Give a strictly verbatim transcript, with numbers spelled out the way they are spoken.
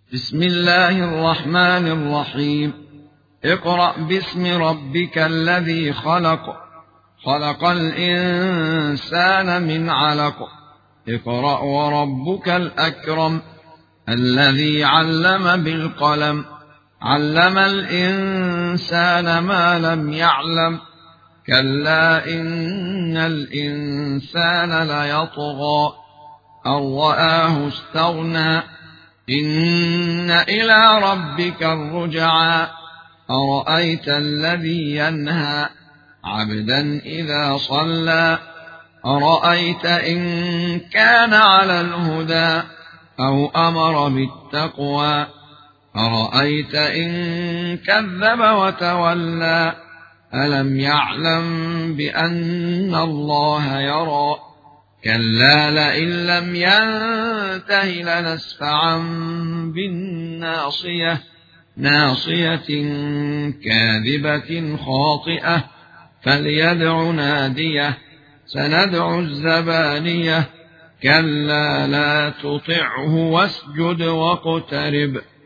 بسم الله الرحمن الرحيم. اقرأ باسم ربك الذي خلق خلق الإنسان من علق اقرأ وربك الأكرم الذي علم بالقلم علم الإنسان ما لم يعلم كلا إن الإنسان ليطغى أن رآه استغنى إن إلى ربك الرجعى أرأيت الذي ينهى عبدا إذا صلى أرأيت إن كان على الهدى أو أمر بالتقوى أرأيت إن كذب وتولى ألم يعلم بأن الله يرى كلا لئن لم ينته لنسفعا بالناصية ناصية كاذبة خاطئة فليدع ناديه سندع الزبانية كلا لا تطعه واسجد واقترب